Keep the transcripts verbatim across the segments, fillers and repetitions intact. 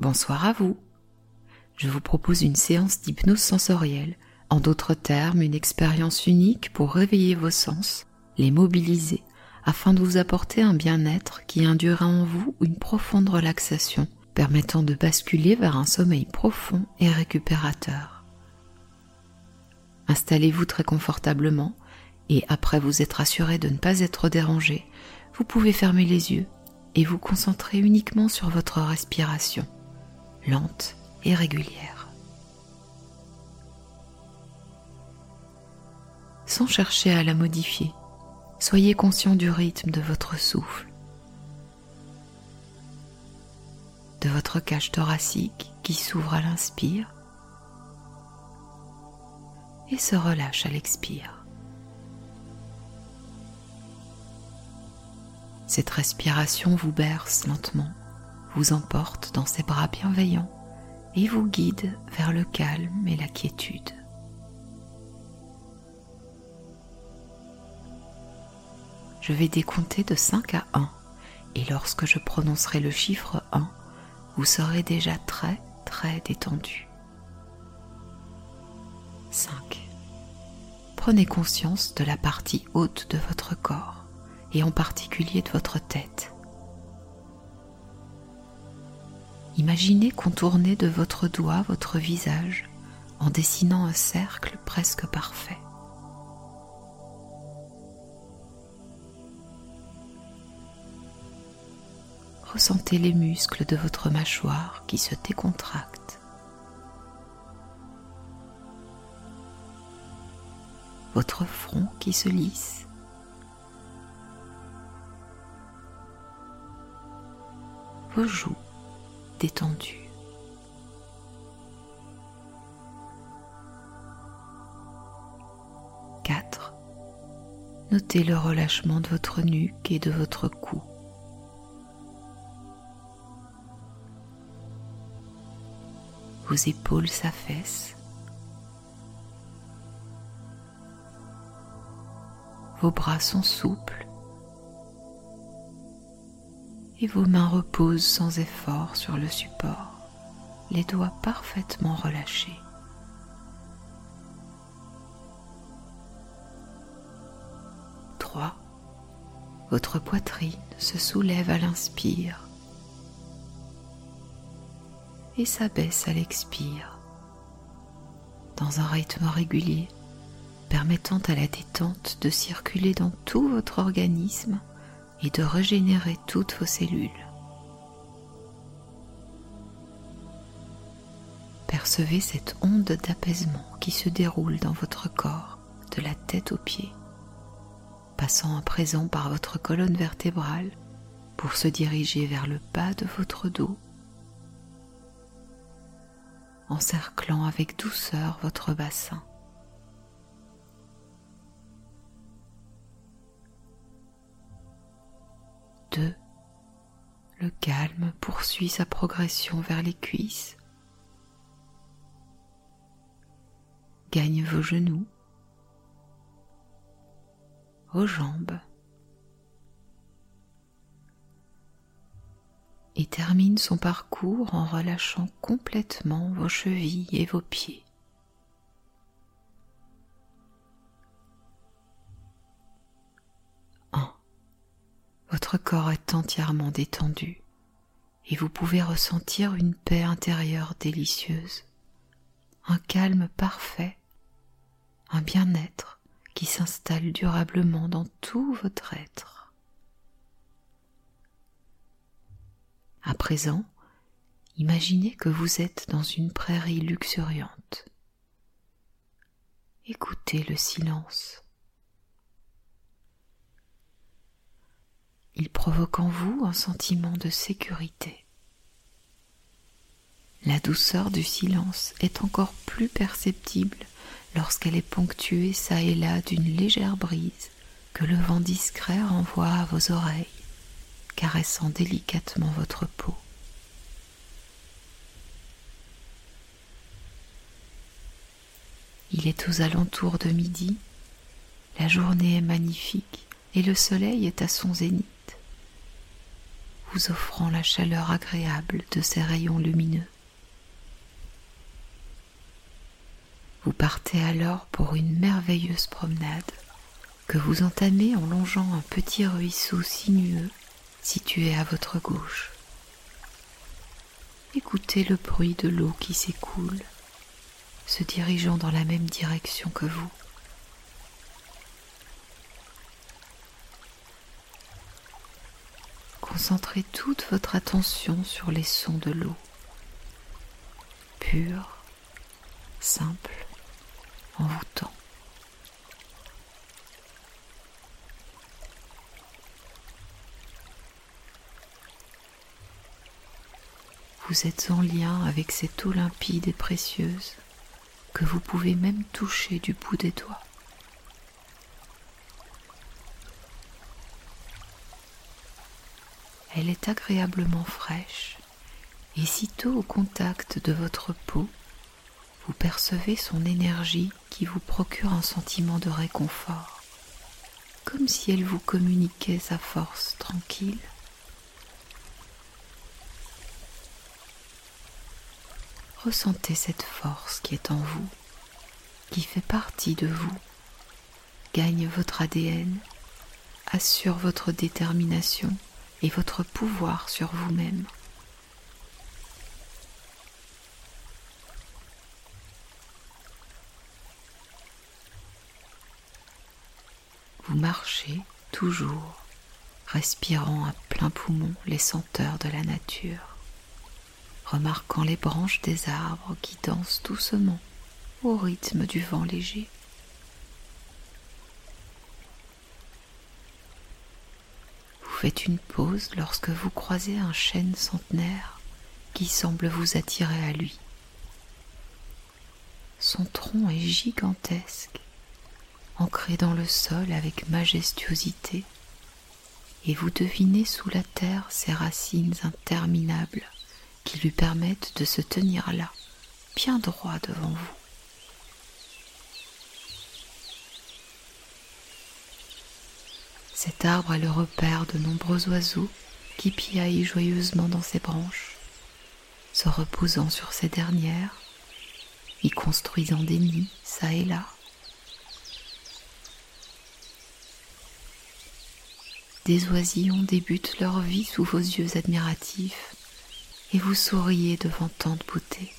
Bonsoir à vous. Je vous propose une séance d'hypnose sensorielle, en d'autres termes une expérience unique pour réveiller vos sens, les mobiliser, afin de vous apporter un bien-être qui induira en vous une profonde relaxation, permettant de basculer vers un sommeil profond et récupérateur. Installez-vous très confortablement et après vous être assuré de ne pas être dérangé, vous pouvez fermer les yeux et vous concentrer uniquement sur votre respiration, lente et régulière. Sans chercher à la modifier, soyez conscient du rythme de votre souffle, de votre cage thoracique qui s'ouvre à l'inspire et se relâche à l'expire. Cette respiration vous berce lentement, vous emporte dans ses bras bienveillants et vous guide vers le calme et la quiétude. Je vais décompter de cinq à un et lorsque je prononcerai le chiffre un, vous serez déjà très très détendu. cinq. Prenez conscience de la partie haute de votre corps et en particulier de votre tête. Imaginez contourner de votre doigt votre visage en dessinant un cercle presque parfait. Ressentez les muscles de votre mâchoire qui se décontractent. Votre front qui se lisse. Vos joues détendues. quatre. Notez le relâchement de votre nuque et de votre cou. Vos épaules s'affaissent. Vos bras sont souples. Et vos mains reposent sans effort sur le support, les doigts parfaitement relâchés. trois. Votre poitrine se soulève à l'inspire et s'abaisse à l'expire, dans un rythme régulier, permettant à la détente de circuler dans tout votre organisme et de régénérer toutes vos cellules. Percevez cette onde d'apaisement qui se déroule dans votre corps, de la tête aux pieds, passant à présent par votre colonne vertébrale pour se diriger vers le bas de votre dos, encerclant avec douceur votre bassin. deux. Le calme poursuit sa progression vers les cuisses, gagne vos genoux, vos jambes et termine son parcours en relâchant complètement vos chevilles et vos pieds. Votre corps est entièrement détendu et vous pouvez ressentir une paix intérieure délicieuse, un calme parfait, un bien-être qui s'installe durablement dans tout votre être. À présent, imaginez que vous êtes dans une prairie luxuriante. Écoutez le silence. Il provoque en vous un sentiment de sécurité. La douceur du silence est encore plus perceptible lorsqu'elle est ponctuée çà et là d'une légère brise que le vent discret renvoie à vos oreilles, caressant délicatement votre peau. Il est aux alentours de midi, la journée est magnifique et le soleil est à son zénith. vous offrant la chaleur agréable de ses rayons lumineux. Vous partez alors pour une merveilleuse promenade que vous entamez en longeant un petit ruisseau sinueux situé à votre gauche. Écoutez le bruit de l'eau qui s'écoule, se dirigeant dans la même direction que vous. Concentrez toute votre attention sur les sons de l'eau, purs, simples, envoûtants. Vous êtes en lien avec cette eau limpide et précieuse que vous pouvez même toucher du bout des doigts. Elle est agréablement fraîche et sitôt au contact de votre peau, vous percevez son énergie qui vous procure un sentiment de réconfort, comme si elle vous communiquait sa force tranquille. Ressentez cette force qui est en vous, qui fait partie de vous, gagne votre A D N, assure votre détermination et votre pouvoir sur vous-même. Vous marchez toujours, respirant à plein poumon les senteurs de la nature, remarquant les branches des arbres qui dansent doucement au rythme du vent léger. Vous faites une pause lorsque vous croisez un chêne centenaire qui semble vous attirer à lui. Son tronc est gigantesque, ancré dans le sol avec majestuosité, et vous devinez sous la terre ses racines interminables qui lui permettent de se tenir là, bien droit devant vous. Cet arbre est le repère de nombreux oiseaux qui piaillent joyeusement dans ses branches, se reposant sur ces dernières, y construisant des nids çà et là. Des oisillons débutent leur vie sous vos yeux admiratifs et vous souriez devant tant de beauté.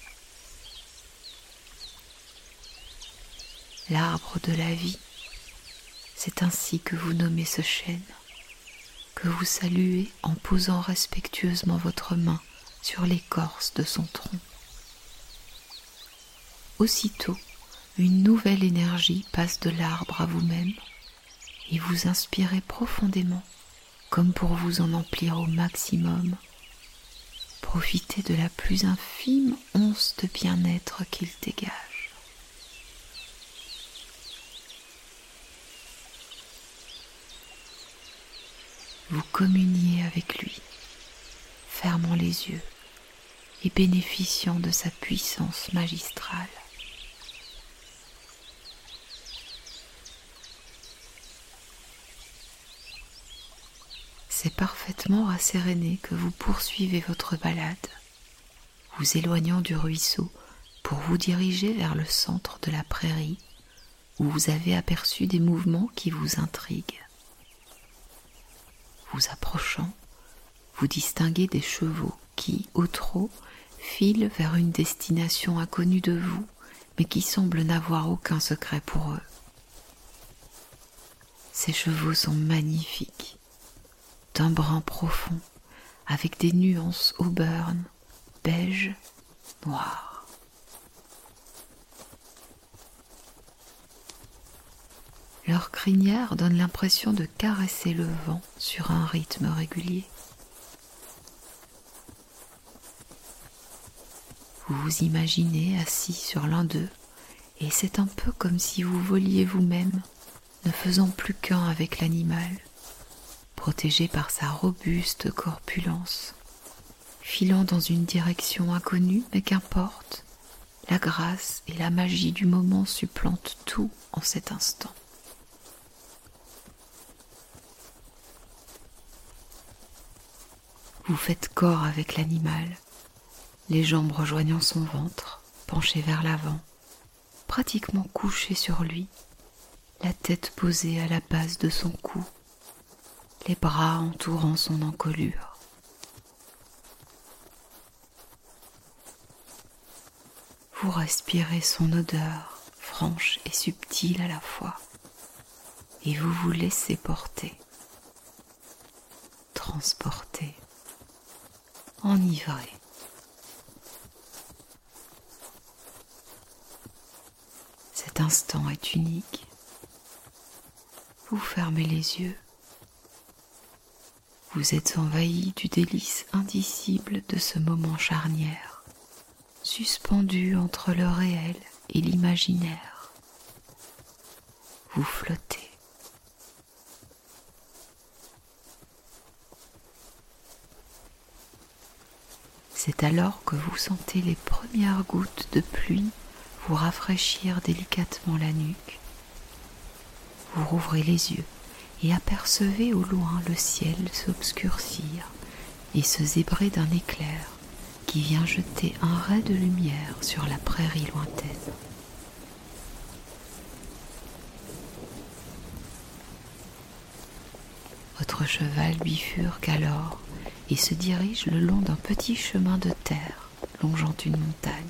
L'arbre de la vie, c'est ainsi que vous nommez ce chêne, que vous saluez en posant respectueusement votre main sur l'écorce de son tronc. Aussitôt, une nouvelle énergie passe de l'arbre à vous-même et vous inspirez profondément, comme pour vous en emplir au maximum. Profitez de la plus infime once de bien-être qu'il dégage. Vous communiez avec lui, fermant les yeux et bénéficiant de sa puissance magistrale. C'est parfaitement rasséréné que vous poursuivez votre balade, vous éloignant du ruisseau pour vous diriger vers le centre de la prairie où vous avez aperçu des mouvements qui vous intriguent. Vous approchant, vous distinguez des chevaux qui, au trot, filent vers une destination inconnue de vous, mais qui semblent n'avoir aucun secret pour eux. Ces chevaux sont magnifiques, d'un brun profond, avec des nuances auburn, beige, noir. Leur crinière donne l'impression de caresser le vent sur un rythme régulier. Vous vous imaginez assis sur l'un d'eux, et c'est un peu comme si vous voliez vous-même, ne faisant plus qu'un avec l'animal, protégé par sa robuste corpulence, filant dans une direction inconnue, mais qu'importe, la grâce et la magie du moment supplantent tout en cet instant. Vous faites corps avec l'animal, les jambes rejoignant son ventre, penchées vers l'avant, pratiquement couché sur lui, la tête posée à la base de son cou, les bras entourant son encolure. Vous respirez son odeur, franche et subtile à la fois, et vous vous laissez porter, transporter, enivrer. Cet instant est unique. Vous fermez les yeux. Vous êtes envahi du délice indicible de ce moment charnière, suspendu entre le réel et l'imaginaire. Vous flottez. C'est alors que vous sentez les premières gouttes de pluie vous rafraîchir délicatement la nuque. Vous rouvrez les yeux et apercevez au loin le ciel s'obscurcir et se zébrer d'un éclair qui vient jeter un ray de lumière sur la prairie lointaine. Votre cheval bifurque alors et se dirige le long d'un petit chemin de terre longeant une montagne.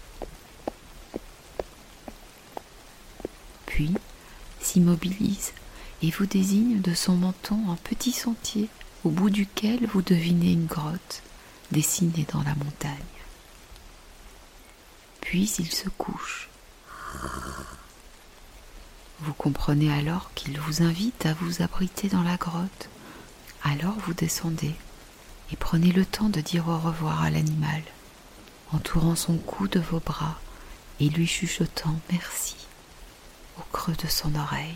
Puis s'immobilise et vous désigne de son menton un petit sentier au bout duquel vous devinez une grotte dessinée dans la montagne. Puis il se couche. Vous comprenez alors qu'il vous invite à vous abriter dans la grotte. Alors vous descendez et prenez le temps de dire au revoir à l'animal, entourant son cou de vos bras et lui chuchotant merci au creux de son oreille.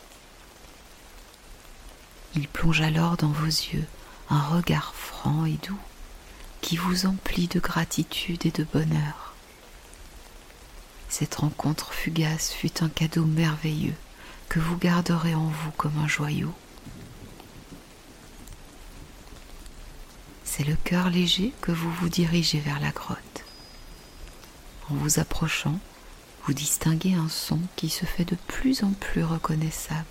Il plonge alors dans vos yeux un regard franc et doux qui vous emplit de gratitude et de bonheur. Cette rencontre fugace fut un cadeau merveilleux que vous garderez en vous comme un joyau. C'est le cœur léger que vous vous dirigez vers la grotte. En vous approchant, vous distinguez un son qui se fait de plus en plus reconnaissable.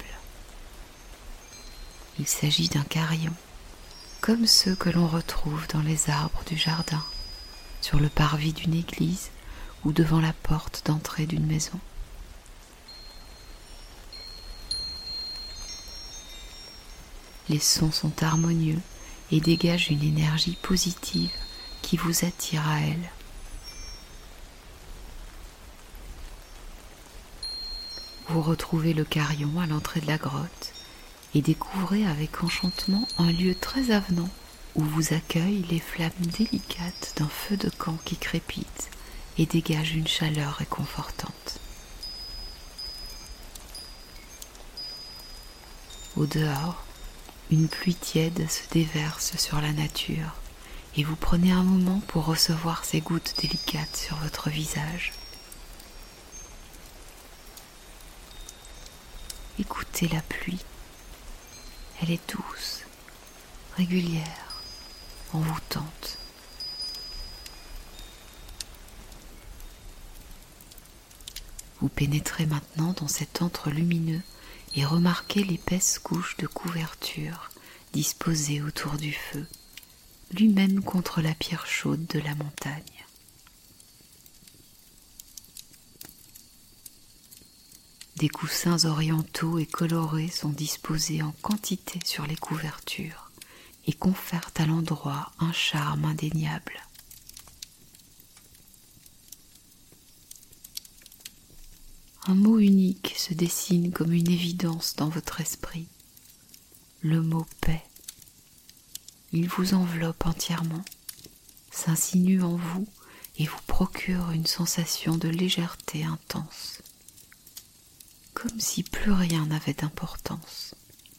Il s'agit d'un carillon, comme ceux que l'on retrouve dans les arbres du jardin, sur le parvis d'une église ou devant la porte d'entrée d'une maison. Les sons sont harmonieux et dégagent une énergie positive qui vous attire à elle. Vous retrouvez le carillon à l'entrée de la grotte et découvrez avec enchantement un lieu très avenant où vous accueillent les flammes délicates d'un feu de camp qui crépite et dégage une chaleur réconfortante. Au dehors, une pluie tiède se déverse sur la nature et vous prenez un moment pour recevoir ces gouttes délicates sur votre visage. Écoutez la pluie. Elle est douce, régulière, envoûtante. Vous pénétrez maintenant dans cet antre lumineux et remarquez l'épaisse couche de couverture disposée autour du feu, lui-même contre la pierre chaude de la montagne. Des coussins orientaux et colorés sont disposés en quantité sur les couvertures et confèrent à l'endroit un charme indéniable. Un mot unique se dessine comme une évidence dans votre esprit, le mot paix. Il vous enveloppe entièrement, s'insinue en vous et vous procure une sensation de légèreté intense, comme si plus rien n'avait d'importance.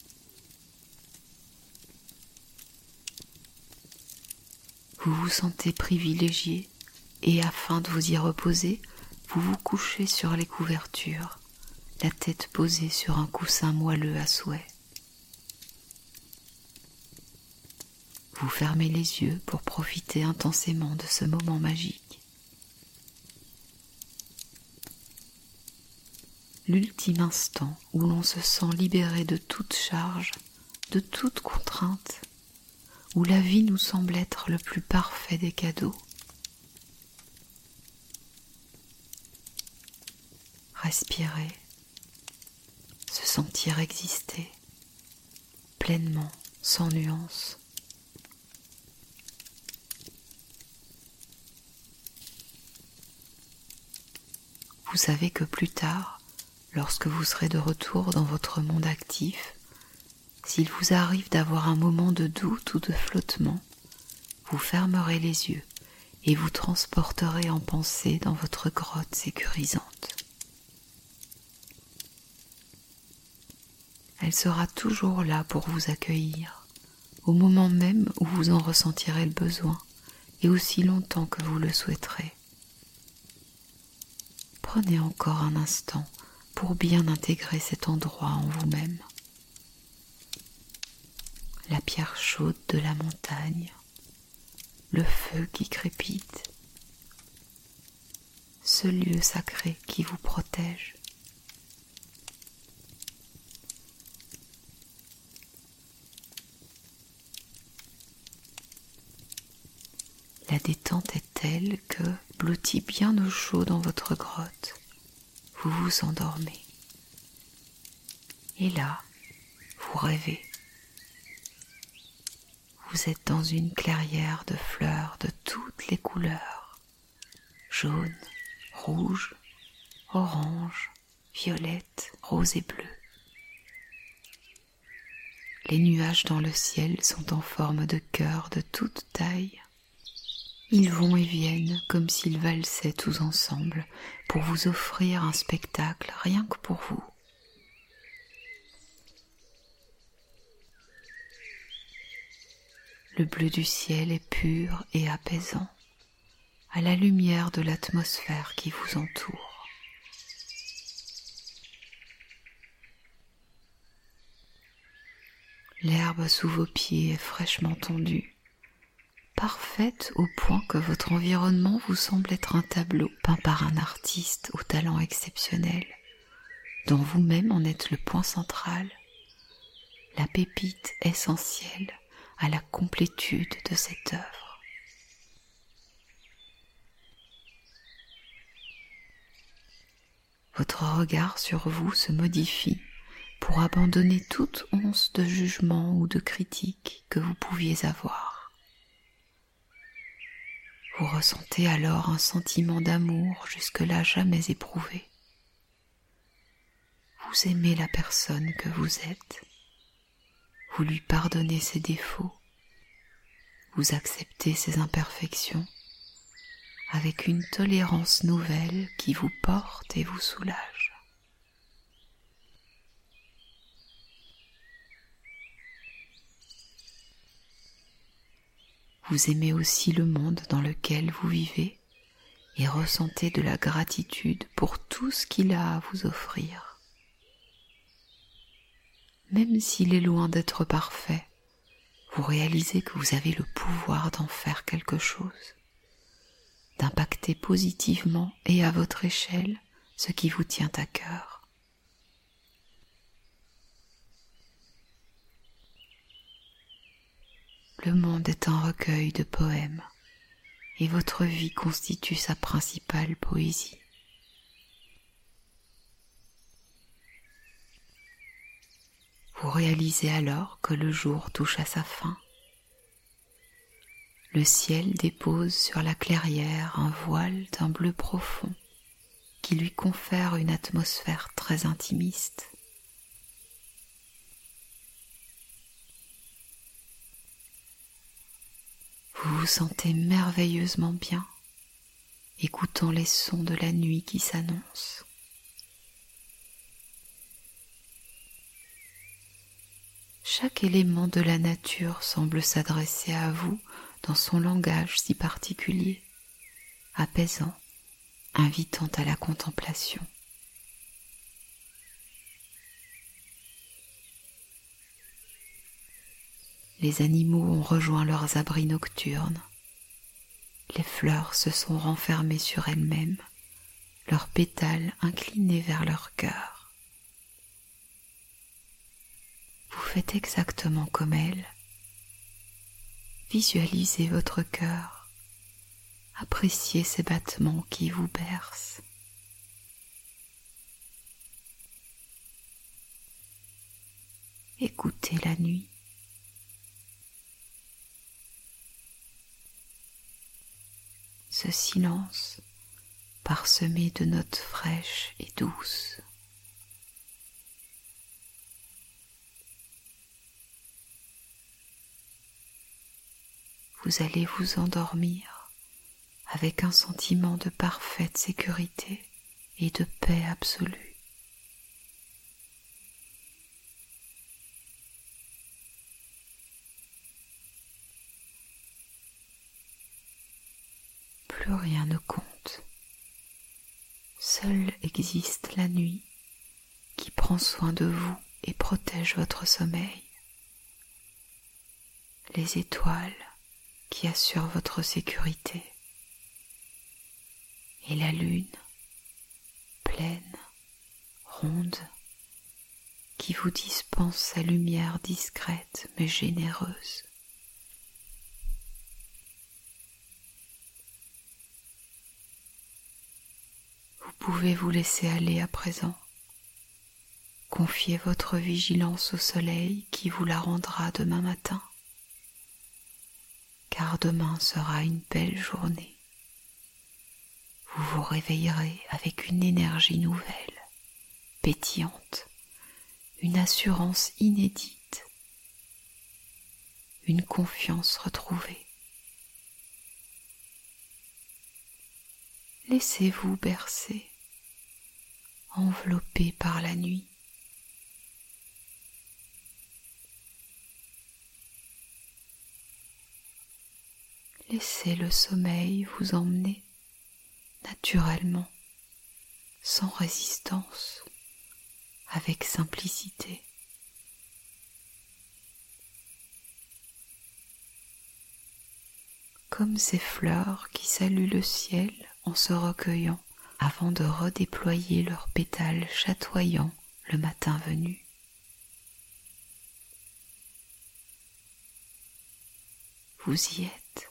Vous vous sentez privilégié et afin de vous y reposer, vous vous couchez sur les couvertures, la tête posée sur un coussin moelleux à souhait. Vous fermez les yeux pour profiter intensément de ce moment magique. L'ultime instant où l'on se sent libéré de toute charge, de toute contrainte, où la vie nous semble être le plus parfait des cadeaux. Respirer, se sentir exister pleinement, sans nuance. Vous savez que plus tard, lorsque vous serez de retour dans votre monde actif, s'il vous arrive d'avoir un moment de doute ou de flottement, vous fermerez les yeux et vous transporterez en pensée dans votre grotte sécurisante. Elle sera toujours là pour vous accueillir, au moment même où vous en ressentirez le besoin et aussi longtemps que vous le souhaiterez. Prenez encore un instant pour bien intégrer cet endroit en vous-même. La pierre chaude de la montagne, le feu qui crépite, ce lieu sacré qui vous protège. La détente est telle que, blotti bien au chaud dans votre grotte, vous vous endormez. Et là, vous rêvez. Vous êtes dans une clairière de fleurs de toutes les couleurs, jaune, rouge, orange, violette, rose et bleu. Les nuages dans le ciel sont en forme de cœurs de toute taille. Ils vont et viennent comme s'ils valsaient tous ensemble pour vous offrir un spectacle rien que pour vous. Le bleu du ciel est pur et apaisant, à la lumière de l'atmosphère qui vous entoure. L'herbe sous vos pieds est fraîchement tondue, parfaite au point que votre environnement vous semble être un tableau peint par un artiste au talent exceptionnel, dont vous-même en êtes le point central, la pépite essentielle à la complétude de cette œuvre. Votre regard sur vous se modifie pour abandonner toute once de jugement ou de critique que vous pouviez avoir. Vous ressentez alors un sentiment d'amour jusque-là jamais éprouvé. Vous aimez la personne que vous êtes. Vous lui pardonnez ses défauts. Vous acceptez ses imperfections avec une tolérance nouvelle qui vous porte et vous soulage. Vous aimez aussi le monde dans lequel vous vivez et ressentez de la gratitude pour tout ce qu'il a à vous offrir. Même s'il est loin d'être parfait, vous réalisez que vous avez le pouvoir d'en faire quelque chose, d'impacter positivement et à votre échelle ce qui vous tient à cœur. Le monde est un recueil de poèmes et votre vie constitue sa principale poésie. Vous réalisez alors que le jour touche à sa fin. Le ciel dépose sur la clairière un voile d'un bleu profond qui lui confère une atmosphère très intimiste. Vous vous sentez merveilleusement bien, écoutant les sons de la nuit qui s'annoncent. Chaque élément de la nature semble s'adresser à vous dans son langage si particulier, apaisant, invitant à la contemplation. Les animaux ont rejoint leurs abris nocturnes. Les fleurs se sont renfermées sur elles-mêmes, leurs pétales inclinés vers leur cœur. Vous faites exactement comme elles. Visualisez votre cœur, appréciez ces battements qui vous bercent. Écoutez la nuit. Ce silence parsemé de notes fraîches et douces. Vous allez vous endormir avec un sentiment de parfaite sécurité et de paix absolue. Plus rien ne compte. Seule existe la nuit qui prend soin de vous et protège votre sommeil. Les étoiles qui assurent votre sécurité. Et la lune, pleine, ronde, qui vous dispense sa lumière discrète mais généreuse. Vous pouvez vous laisser aller à présent. Confiez votre vigilance au soleil qui vous la rendra demain matin. Car demain sera une belle journée. Vous vous réveillerez avec une énergie nouvelle, pétillante, une assurance inédite, une confiance retrouvée. Laissez-vous bercer, enveloppé par la nuit. Laissez le sommeil vous emmener naturellement, sans résistance, avec simplicité. Comme ces fleurs qui saluent le ciel en se recueillant avant de redéployer leurs pétales chatoyants le matin venu. Vous y êtes.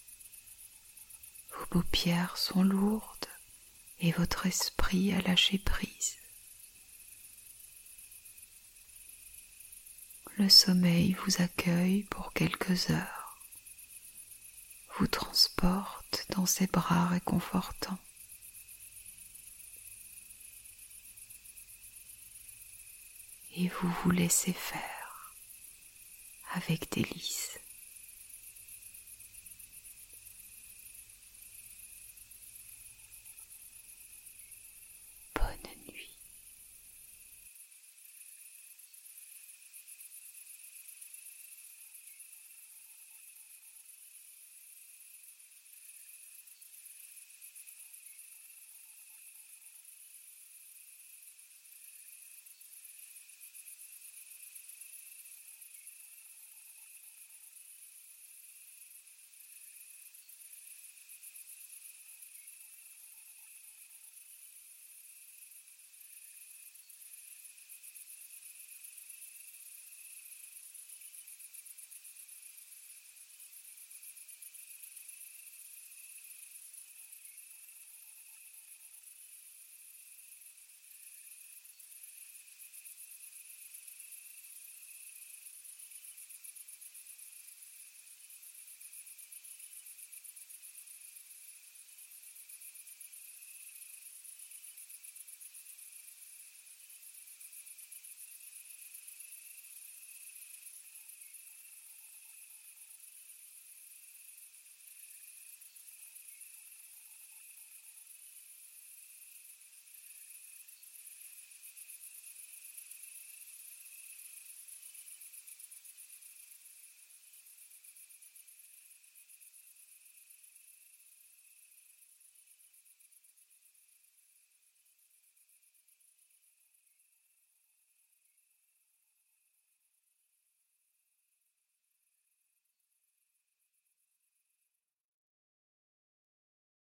Vos paupières sont lourdes et votre esprit a lâché prise. Le sommeil vous accueille pour quelques heures, vous transporte dans ses bras réconfortants. Et vous vous laissez faire avec délice.